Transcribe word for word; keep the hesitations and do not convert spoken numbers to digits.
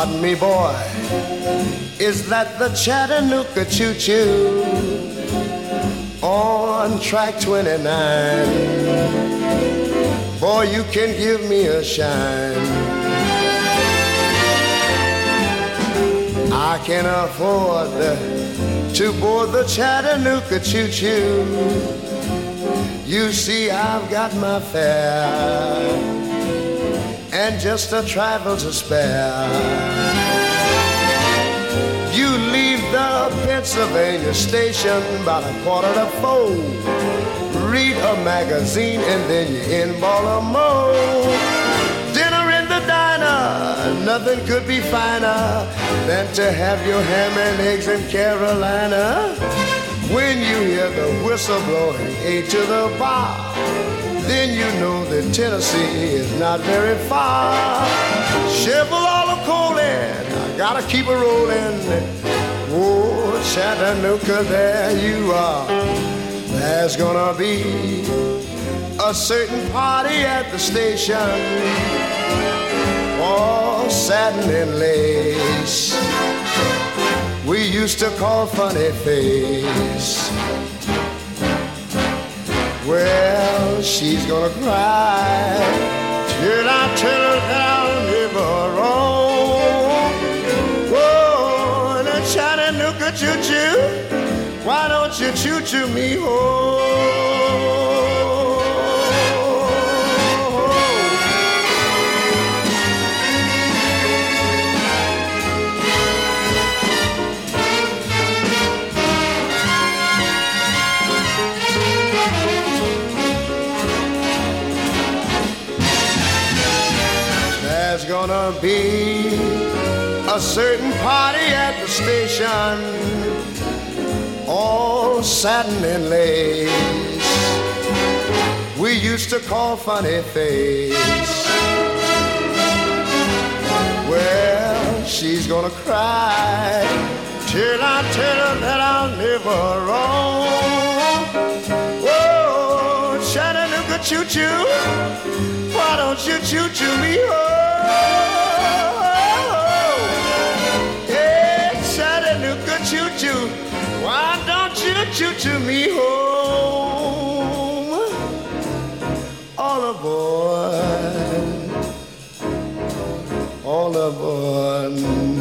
Pardon me, boy, is that the Chattanooga choo-choo on track twenty-nine? Boy, you can give me a shine. I can afford to board the Chattanooga choo-choo. You see, I've got my fare and just a trifle to spare. You leave the Pennsylvania station about a quarter to four. Read a magazine and then you're in Baltimore. Dinner in the diner, nothing could be finer than to have your ham and eggs in Carolina. When you hear the whistle blowing eight to the bar, then you know that Tennessee is not very far. Shovel all the coal in, I gotta keep it rolling. Oh, Chattanooga, there you are. There's gonna be a certain party at the station. Oh, satin and lace we used to call Funny Face. Well, she's gonna cry till I tell her that I'll never roam. Whoa, and a Chattanooga choo-choo, why don't you choo-choo me home? There's gonna be a certain party at the station, all satin and lace we used to call Funny Face. Well, she's gonna cry till I tell her that I'll never roam. Whoa, Chattanooga choo-choo, why don't you choo-choo me home? Yeah, Chattanooga choo-choo, why don't you choo-choo me home? All aboard, all aboard.